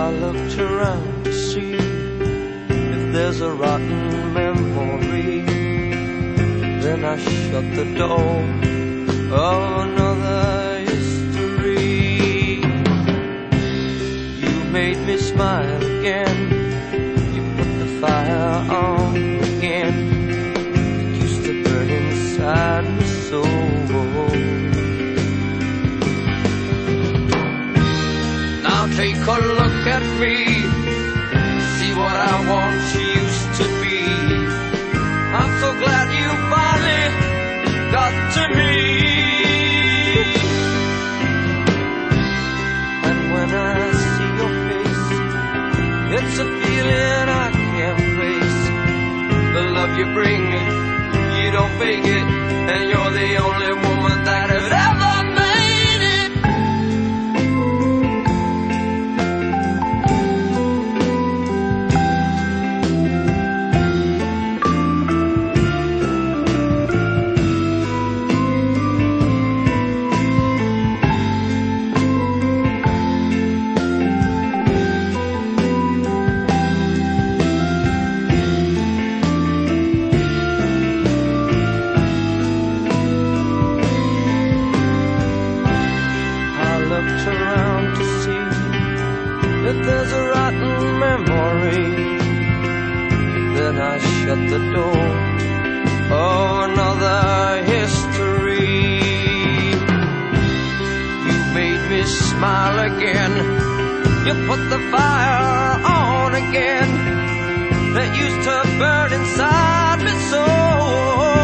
I looked around to see if there's a rotten memory. Then I shut the door of another history. You made me smile again. You put the fire on again. It used to burn inside me so. Now take a look at me. See what I once used to be. I'm so glad you finally got to me. And when I see your face, it's a feeling I can't face. The love you bring me, you don't fake it, and you're the only woman that has ever made it. Around to see if there's a rotten memory. Then I shut the door of another history. You made me smile again. You put the fire on again that used to burn inside me so.